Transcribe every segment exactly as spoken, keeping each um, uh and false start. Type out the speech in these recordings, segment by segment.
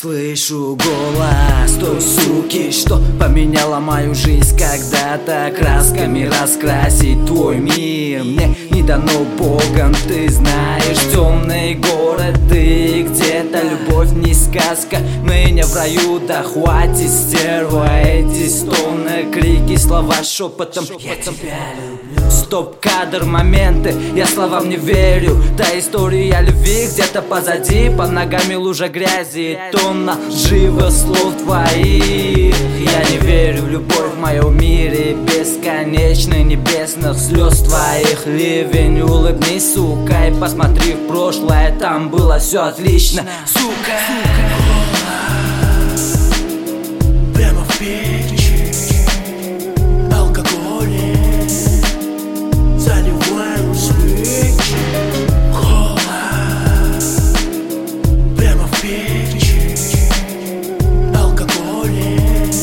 Слышу голос той суки, что поменяла мою жизнь когда-то. Красками раскрасить твой мир мне не дано Богом. Ты знаешь, темный город, ты где-то. Любовь не сказка, ныне в раю. Да хватит, стерва, эти стоны, крики, слова шепотом. Я тебя люблю. Стоп-кадр, моменты, я словам не верю. Та история любви где-то позади, под ногами лужа грязи, тонна живых слов твоих. Я не верю в любовь в моем мире бесконечный, небесных слез твоих ливень. Улыбнись, сука, и посмотри в прошлое, там было все отлично, сука. Прямо в печь алкоголе заливаю свечи. Кола. Прямо в печь алкоголе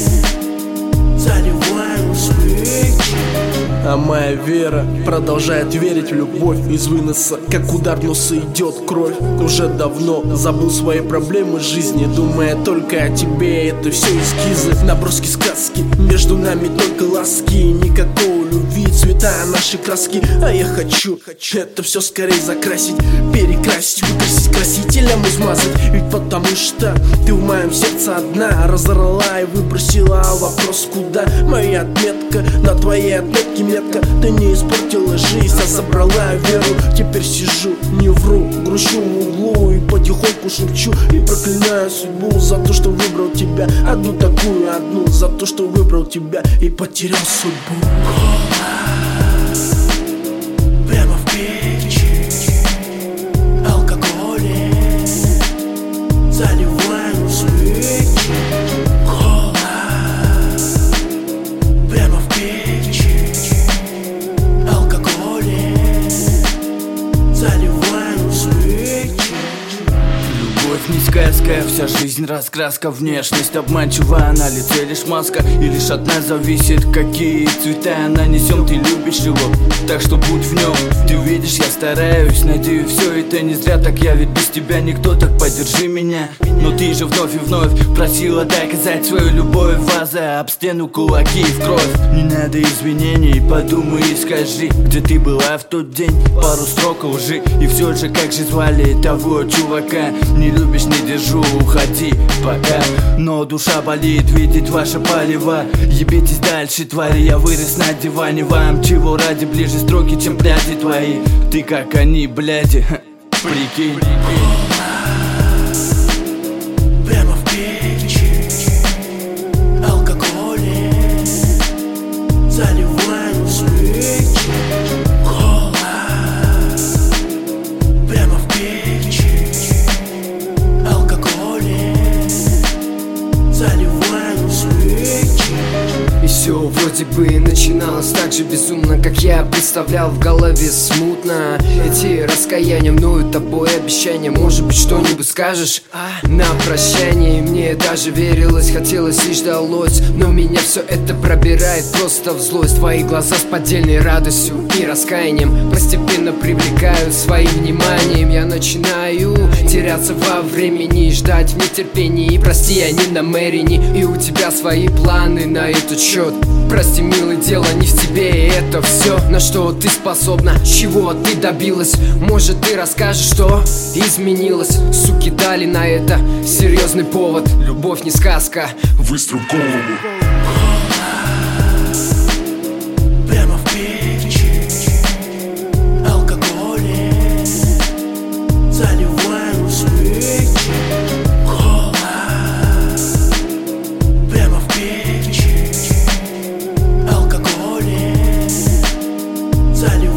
заливаю свечи. А моя вера продолжает верить в любовь. Из выноса, как удар в носа, идет кровь. Уже давно забыл свои проблемы жизни, думая только о тебе. Это все эскизы, наброски сказки. Между нами только ласки, никакого любви, цвета наши краски. А я хочу это все скорее закрасить, перекрасить, выкрасить красителем, измазать. Ведь потому что ты в моем сердце одна. Разорвала и выбросила, а вопрос куда? Моя отметка на твоей отметке метка. Ты не испортила жизнь, а забрала веру. Теперь сижу, не вру, грущу в углу и потихоньку шепчу и проклинаю судьбу за то, что выбрал тебя. Одну такую, одну за то, что выбрал тебя и потерял судьбу. Прямо в печь алкоголе заливаю свечи. Кола. Прямо в печь алкоголе заливаю свечи. Любовь не сказка, вся жизнь раскраска. Внешность обманчивая, на лице лишь маска. И лишь от нас зависит, какие цвета нанесем. Ты любишь его, так что будь в нем. Ты видишь, я стараюсь, надеюсь, все это не зря. Так я ведь без тебя никто, так поддержи меня. Но ты же вновь и вновь просила доказать свою любовь. Ваза об стену, кулаки и в кровь. Не надо извинений, подумай и скажи, где ты была в тот день. Пару строк лжи, и все же как же звали того чувака. Не любишь, не держу, уходи пока. Но душа болит видеть ваше палево. Ебитесь дальше, твари, я вырос на диване. Вам чего ради, ближе строки, чем пряди твои. Ты как они, бляди, прикинь. Прямо в печь алкоголе заливаю свечи. Кола. Прямо в печь алкоголе заливаю свечи. И все вроде бы начиналось так же безумно, как я представлял, в голове смутно. Эти раскаяния мною тобой обещания. Может быть, что-нибудь скажешь на прощание? Мне даже верилось, хотелось и ждалось, но меня все это пробирает просто в злость. Твои глаза с поддельной радостью и раскаянием постепенно привлекают своим вниманием. Я начинаю теряться во времени, ждать в нетерпении. Прости, я не намерени, и у тебя свои планы на этот счет. Прости, милый, дело не в тебе, и это все, на что ты способна, чего ты добилась. Может, ты расскажешь, что изменилось? Суки дали на это серьезный повод. Любовь не сказка, выстрел в голову. Прямо в печь алкоголе заливаю свечи. Кола. Прямо в печь алкоголе заливаю